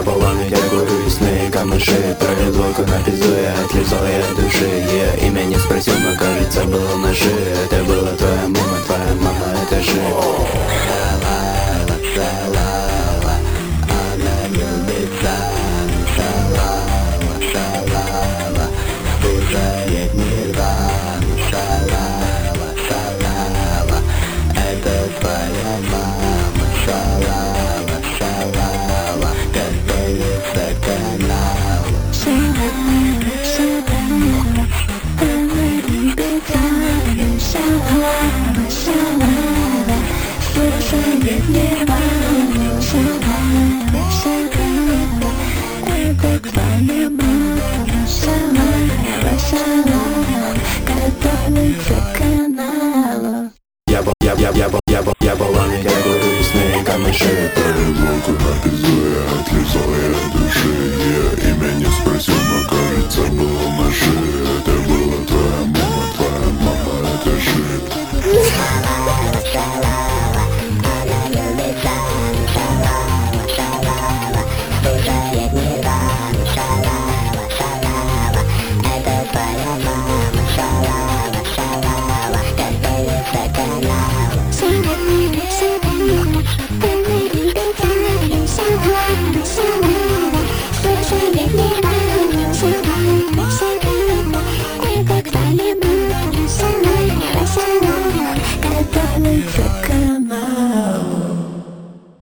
Я полон, ведь я курю сны, камыши. Пролил двойку на пизду, я отлезал я от души. Я имя не спросил, но кажется было на шее. Это была твоя мама, это же. Она любит шалава, шалава, кушает нирвану, шалава, шалава, это твоя мама, шалава, шалава, готовится к каналу. Шалава, шалава, она любит шалава, шалава, слушает нирвану, шалава, шалава, это твоя мама, шалава, шалава, готовится к каналу. Я